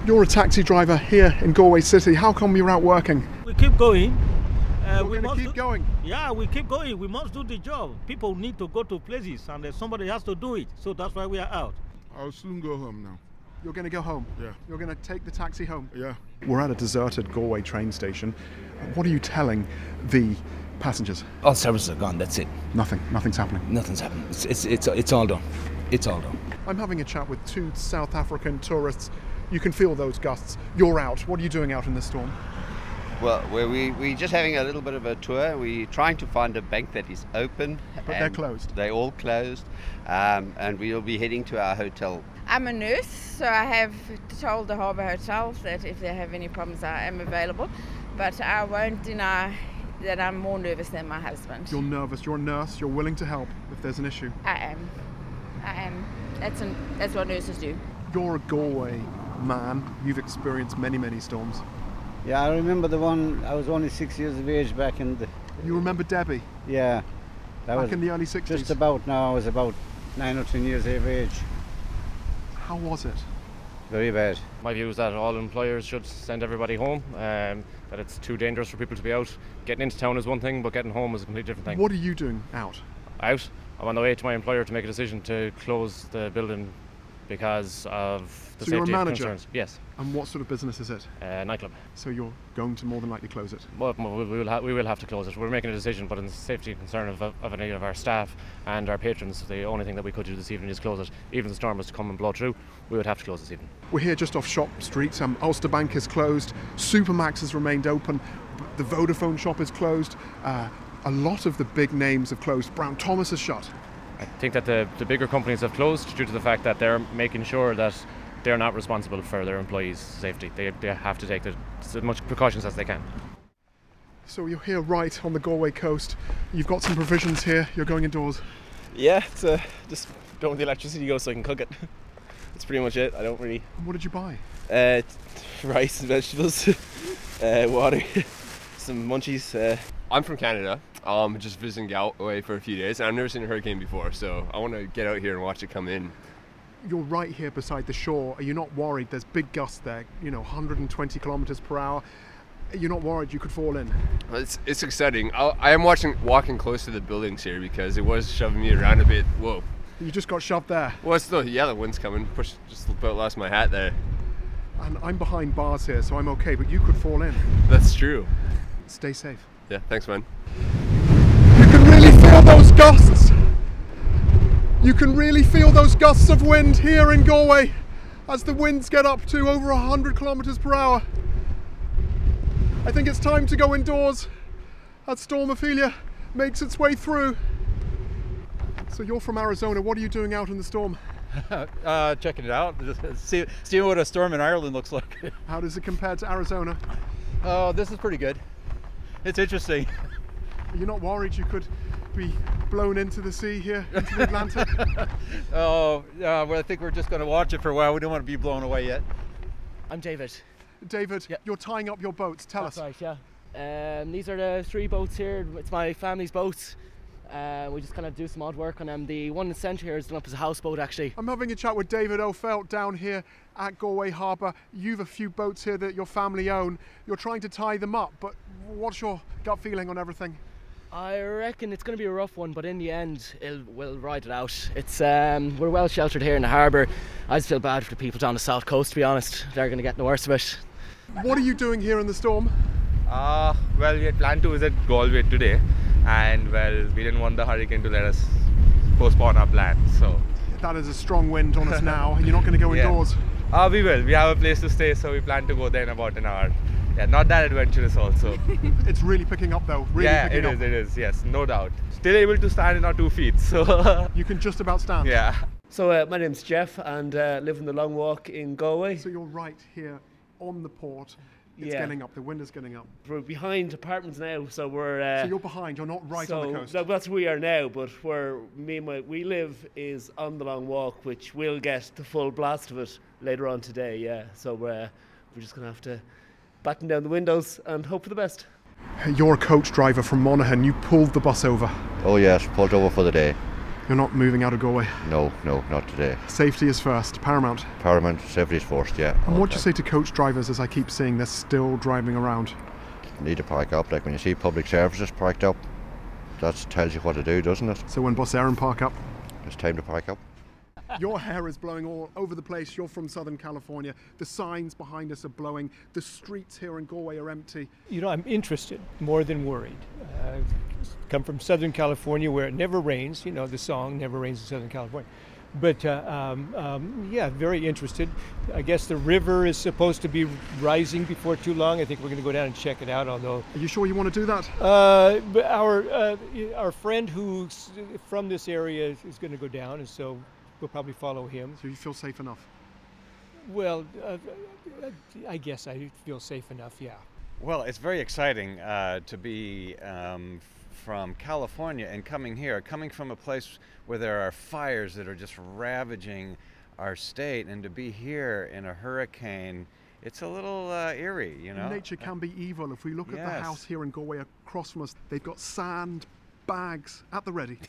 You're a taxi driver here in Galway City. How come you're out working? We keep going. We're going to keep going. Yeah, we keep going. We must do the job. People need to go to places and somebody has to do it. So that's why we are out. I'll soon go home now. You're going to go home? Yeah. You're going to take the taxi home? Yeah. We're at a deserted Galway train station. What are you telling the passengers? All services are gone, that's it. Nothing's happening. Nothing's happening. It's all done. It's all done. I'm having a chat with two South African tourists. You can feel those gusts. You're out. What are you doing out in the storm? Well, we're just having a little bit of a tour. We're trying to find a bank that is open. But they're closed. They're all closed. And we'll be heading to our hotel. I'm a nurse, so I have told the Harbour Hotel that if they have any problems, I am available. But I won't deny that I'm more nervous than my husband. You're nervous. You're a nurse. You're willing to help if there's an issue. I am. That's what nurses do. You're a Galway man. You've experienced many storms. Yeah, I remember the one, I was only 6 years of age back in the... You remember Debbie? Yeah. That back was in the early 60s? Just about now, I was about 9 or 10 years of age. How was it? Very bad. My view is that all employers should send everybody home, that it's too dangerous for people to be out. Getting into town is one thing, but getting home is a completely different thing. What are you doing out? Out? I'm on the way to my employer to make a decision to close the building because of the So you're a safety manager? concerns. Yes. And what sort of business is it? Nightclub. So you're going to more than likely close it? Well, we will have to close it. We're making a decision, but in the safety concern of any of our staff and our patrons, the only thing that we could do this evening is close it. Even if the storm was to come and blow through, we would have to close this evening. We're here just off Shop Street. Ulster Bank is closed. Supermax has remained open. The Vodafone shop is closed. A lot of the big names have closed. Brown Thomas is shut. I think that the bigger companies have closed due to the fact that they're making sure that they're not responsible for their employees' safety. They have to take as much precautions as they can. So you're here right on the Galway coast. You've got some provisions here. You're going indoors. Yeah, it's just don't want the electricity to go so I can cook it. That's pretty much it. I don't really... What did you buy? Rice and vegetables, water, some munchies. I'm from Canada. Just visiting Galway for a few days, and I've never seen a hurricane before, so I want to get out here and watch it come in. You're right here beside the shore. Are you not worried? There's big gusts there, 120 kilometers per hour. You're not worried you could fall in? It's exciting. I am walking close to the buildings here because it was shoving me around a bit. Whoa. You just got shoved there? Well, the wind's coming. Just about lost my hat there. And I'm behind bars here, so I'm okay, but you could fall in. That's true. Stay safe. Yeah, thanks, man. You can really feel those gusts. You can really feel those gusts of wind here in Galway as the winds get up to over 100 kilometers per hour. I think it's time to go indoors as Storm Ophelia makes its way through. So you're from Arizona. What are you doing out in the storm? Checking it out. Just seeing what a storm in Ireland looks like. How does it compare to Arizona? Oh, this is pretty good. It's interesting. You're not worried you could be blown into the sea here, into the Atlantic? Well, I think we're just going to watch it for a while. We don't want to be blown away yet. I'm David. David, you're tying up your boats. Tell us. That's right, yeah. These are the 3 boats here. It's my family's boats. We just kind of do some odd work on them. The one in the centre here is done up as a houseboat, actually. I'm having a chat with David O'Felt down here at Galway Harbour. You've a few boats here that your family own. You're trying to tie them up, but what's your gut feeling on everything? I reckon it's going to be a rough one, but in the end, we'll ride it out. It's we're well sheltered here in the harbour. I just feel bad for the people down the south coast, to be honest. They're going to get the worst of it. What are you doing here in the storm? Well, we had planned to visit Galway today, and well, we didn't want the hurricane to let us postpone our plan, so... That is a strong wind on us now. You're not going to go indoors? We will. We have a place to stay, so we plan to go there in about an hour. Yeah, not that adventurous also. It's really picking up though, really picking up. It is, yes, no doubt. Still able to stand on our 2 feet, so... You can just about stand? Yeah. So my name's Jeff and live in the Long Walk in Galway. So you're right here on the port. It's getting up, the wind is getting up. We're behind apartments now, so we're... so you're behind, you're not right on the coast? So that's where we are now, but where we live is on the Long Walk, which we'll get the full blast of it later on today, yeah. So we're just going to have to batten down the windows and hope for the best. You're a coach driver from Monaghan. You pulled the bus over. Oh yes, pulled over for the day. You're not moving out of Galway? No, not today. Safety is first, paramount. Paramount, safety is first, yeah. And what do you say to coach drivers, as I keep seeing they're still driving around? Need to park up. Like when you see public services parked up, that tells you what to do, doesn't it? So when Bus Éireann park up? It's time to park up. Your hair is blowing all over the place. You're from Southern California. The signs behind us are blowing. The streets here in Galway are empty. You know, I'm interested more than worried. I've come from Southern California where it never rains. You know, the song Never Rains in Southern California. But yeah, very interested. I guess the river is supposed to be rising before too long. I think we're going to go down and check it out, although... Are you sure you want to do that? But our friend who's from this area is going to go down, and so we'll probably follow him. So you feel safe enough? Well, I guess I feel safe enough, yeah. Well, it's very exciting to be from California and coming from a place where there are fires that are just ravaging our state, and to be here in a hurricane, it's a little eerie, you know. Nature can be evil. If we look at the house here in Galway across from us, they've got sand bags at the ready.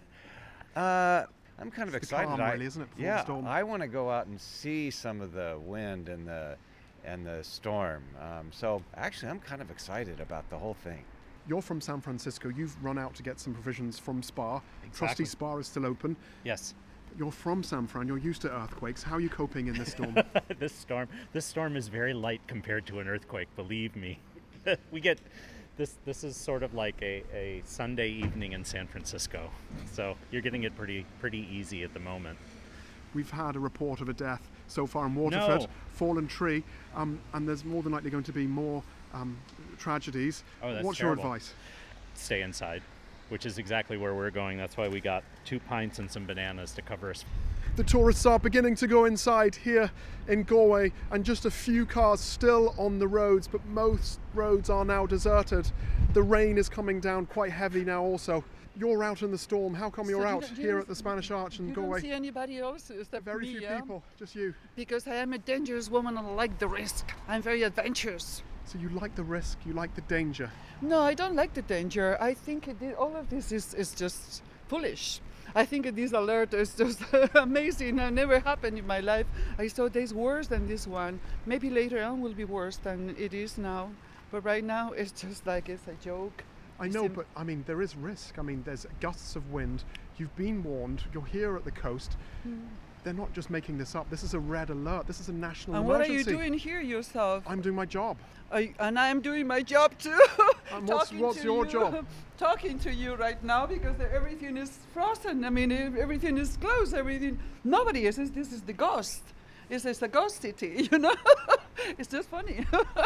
I'm kind of excited. Calm, really, isn't it? Yeah, the storm. I want to go out and see some of the wind and the storm. So actually, I'm kind of excited about the whole thing. You're from San Francisco. You've run out to get some provisions from Spa. Exactly. Trusty Spa is still open. Yes. You're from San Fran. You're used to earthquakes. How are you coping in this storm? This storm is very light compared to an earthquake. Believe me. We get. This is sort of like a Sunday evening in San Francisco, so you're getting it pretty easy at the moment. We've had a report of a death so far in Waterford, fallen tree, and there's more than likely going to be more tragedies. Oh, that's What's terrible. your advice? Stay inside, which is exactly where we're going. That's why we got 2 pints and some bananas to cover us. The tourists are beginning to go inside here in Galway, and just a few cars still on the roads, but most roads are now deserted. The rain is coming down quite heavy now also. You're out in the storm. How come you're out here at the Spanish Arch in Galway? You don't see anybody else except Very me, few yeah? people, just you. Because I am a dangerous woman and I like the risk. I'm very adventurous. So you like the risk, you like the danger? No, I don't like the danger. I think all of this is just foolish. I think this alert is just amazing. It never happened in my life. I saw days worse than this one. Maybe later on will be worse than it is now. But right now it's just like it's a joke. I know, but I mean, there is risk. I mean, there's gusts of wind. You've been warned. You're here at the coast. They're not just making this up. This is a red alert. This is a national emergency. And what are you doing here yourself? I'm doing my job. And I'm doing my job too. And what's your job? Talking to you right now because everything is frozen. I mean, everything is closed. Nobody is. This is the ghost. It's a ghost city, you know. It's just funny.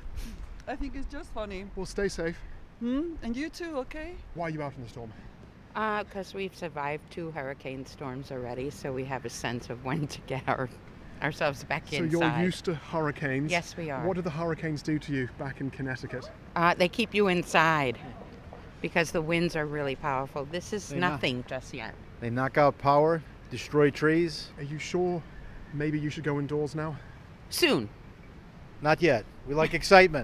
I think it's just funny. Well, stay safe. And you too, okay? Why are you out in the storm? Because we've survived 2 hurricane storms already, so we have a sense of when to get ourselves back inside. So you're used to hurricanes? Yes, we are. What do the hurricanes do to you back in Connecticut? They keep you inside because the winds are really powerful. This is nothing just yet. They knock out power, destroy trees. Are you sure maybe you should go indoors now? Soon. Not yet. We like excitement.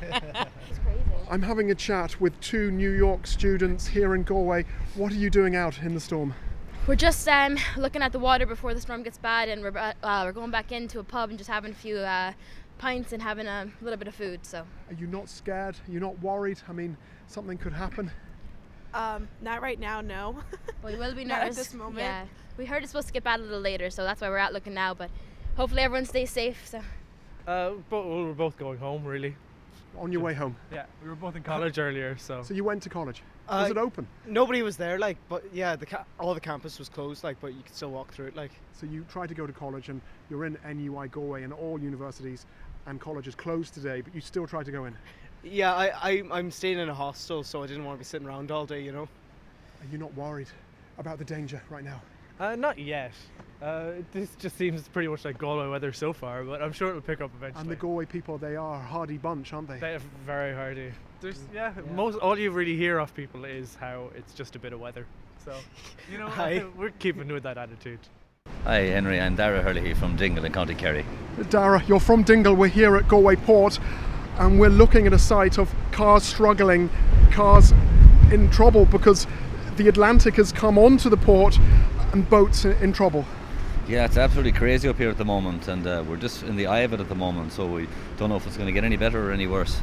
I'm having a chat with 2 New York students here in Galway. What are you doing out in the storm? We're just looking at the water before the storm gets bad, and we're going back into a pub and just having a few pints and having a little bit of food. So. Are you not scared? Are you not worried? I mean, something could happen. Not right now, no. Well, we will be Not nervous. at this moment. Yeah, we heard it's supposed to get bad a little later, so that's why we're out looking now. But hopefully everyone stays safe. So. We're both going home, really. On your way home? Yeah, we were both in college earlier, so. So you went to college? Was it open? Nobody was there, but yeah, all the campus was closed, but you could still walk through it, So you tried to go to college, and you're in NUI Galway, and all universities and colleges closed today, but you still tried to go in? Yeah, I'm staying in a hostel, so I didn't want to be sitting around all day, you know. Are you not worried about the danger right now? Not yet. This just seems pretty much like Galway weather so far, but I'm sure it'll pick up eventually. And the Galway people, they are a hardy bunch, aren't they? They're very hardy. All you really hear off people is how it's just a bit of weather. So, you know, we're keeping with that attitude. Hi Henry, I'm Dara Hurley from Dingle in County Kerry. Dara, you're from Dingle. We're here at Galway Port, and we're looking at a site of cars struggling, cars in trouble because the Atlantic has come onto the port and boats in trouble. Yeah, it's absolutely crazy up here at the moment, and we're just in the eye of it at the moment, so we don't know if it's going to get any better or any worse.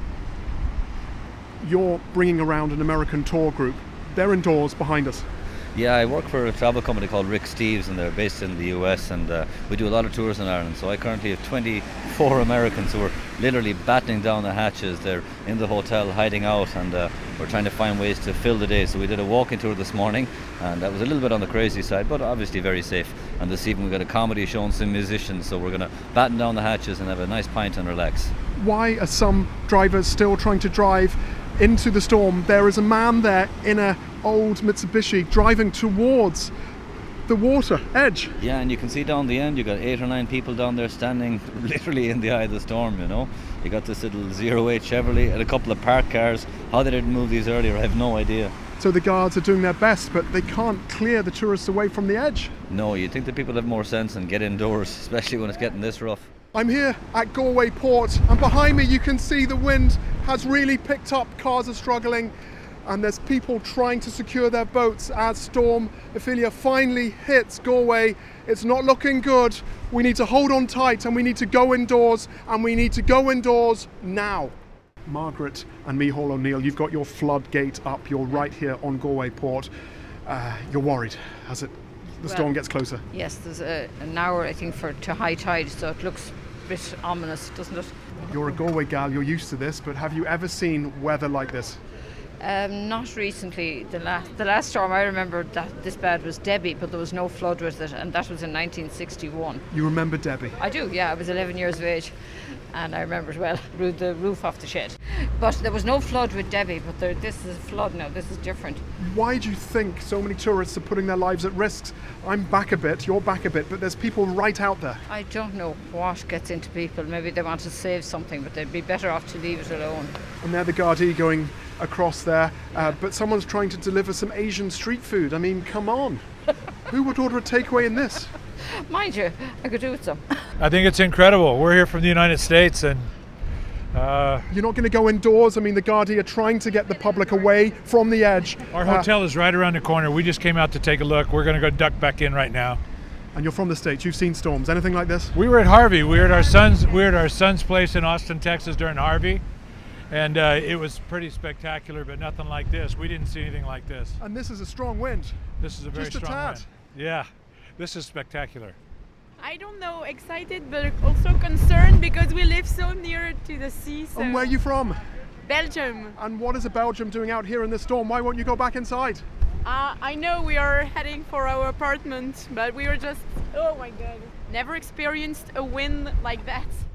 You're bringing around an American tour group. They're indoors behind us. Yeah, I work for a travel company called Rick Steves, and they're based in the US, and we do a lot of tours in Ireland. So I currently have 24 Americans who are literally battening down the hatches. They're in the hotel hiding out, and we're trying to find ways to fill the day. So we did a walking tour this morning, and that was a little bit on the crazy side, but obviously very safe. And this evening we've got a comedy show and some musicians, so we're going to batten down the hatches and have a nice pint and relax. Why are some drivers still trying to drive into the storm? There is a man there in a old Mitsubishi driving towards the water edge. Yeah, and you can see down the end, you got 8 or 9 people down there standing literally in the eye of the storm, you know. You got this little 08 Chevrolet and a couple of parked cars. How they didn't move these earlier, I have no idea. So the guards are doing their best, but they can't clear the tourists away from the edge. No, you'd think that people have more sense and get indoors, especially when it's getting this rough. I'm here at Galway Port, and behind me you can see the wind has really picked up. Cars are struggling, and there's people trying to secure their boats as Storm Ophelia finally hits Galway. It's not looking good. We need to hold on tight, and we need to go indoors, and we need to go indoors now. Margaret and Micheál O'Neill, you've got your floodgate up. You're right here on Galway Port. You're worried as the storm gets closer. Yes, there's an hour, I think, to high tide, so it looks a bit ominous, doesn't it? You're a Galway gal, you're used to this, but have you ever seen weather like this? Not recently. The last storm I remember that this bad was Debbie, but there was no flood with it, and that was in 1961. You remember Debbie? I do, yeah. I was 11 years of age, and I remember it well. Blew the roof off the shed. But there was no flood with Debbie, but this is a flood now. This is different. Why do you think so many tourists are putting their lives at risk? I'm back a bit, you're back a bit, but there's people right out there. I don't know what gets into people. Maybe they want to save something, but they'd be better off to leave it alone. And they're the Gardaí going across there, but someone's trying to deliver some Asian street food. I mean, come on. Who would order a takeaway in this? Mind you, I could do with some. I think it's incredible. We're here from the United States, and you're not going to go indoors? I mean, the Gardaí are trying to get the public away from the edge. Our hotel is right around the corner. We just came out to take a look. We're going to go duck back in right now. And you're from the States. You've seen storms. Anything like this? We were at Harvey. We were at our son's place in Austin, Texas during Harvey. And it was pretty spectacular, but nothing like this. We didn't see anything like this. And this is a strong wind. This is a very strong wind. Yeah, this is spectacular. I don't know, excited but also concerned because we live so near to the sea. So. And where are you from? Belgium. And what is a Belgium doing out here in this storm? Why won't you go back inside? I know we are heading for our apartment, but we were just, oh my god, never experienced a wind like that.